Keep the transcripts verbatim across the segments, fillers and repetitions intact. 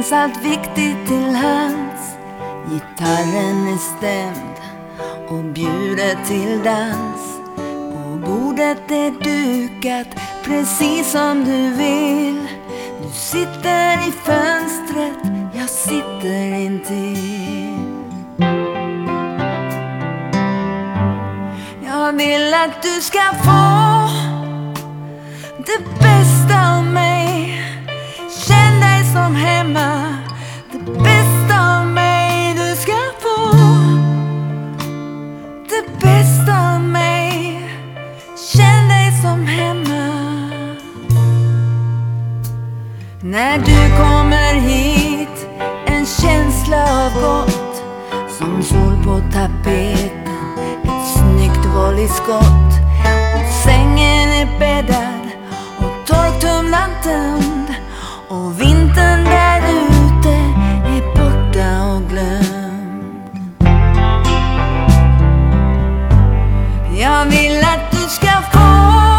finns allt viktigt till hands. Gitarren är stämd och bjuder till dans. Och bordet är dukat precis som du vill. Du sitter i fönstret, jag sitter intill. Jag vill att du ska få det bästa av mig. Känn dig som hemma. Det bästa av mig du ska få. Det bästa av mig. Känn dig som hemma. När du kommer hit, en känsla av gott, som sol på tapeten, ett snyggt volleyskott. Och sängen är bäddad och torktumlan tömd. Och vintern där ute är borta och glömd. Jag vill att du ska få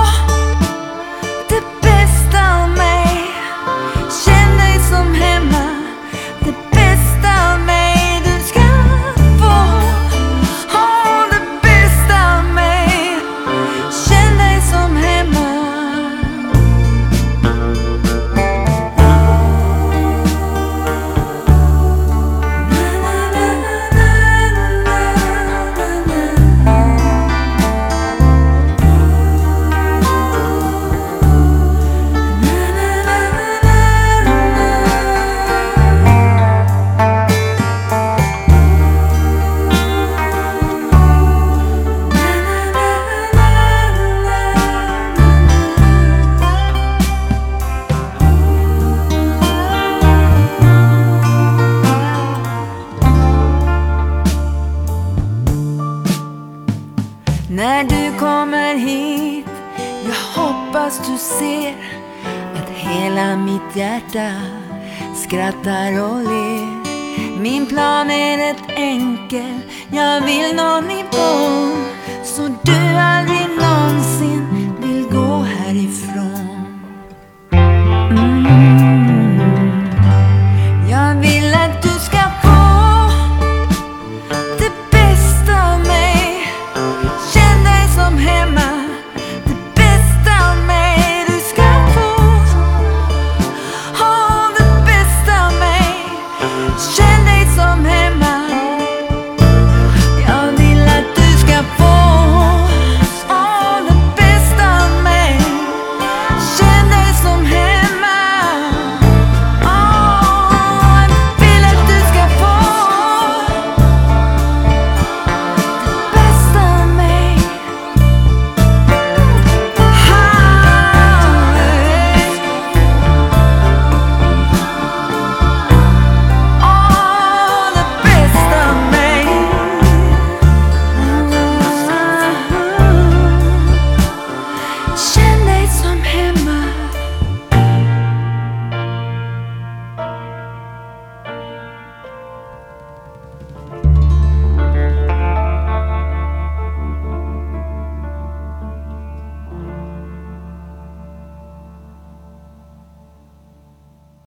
det bästa av mig. Känn dig som hemma. Det bästa av mig du ska få. Åh, det bästa av mig. Känn dig som hemma. När du kommer hit, jag hoppas du ser att hela mitt hjärta skrattar och ler. Min plan är rätt enkel, jag vill nå nivån så du aldrig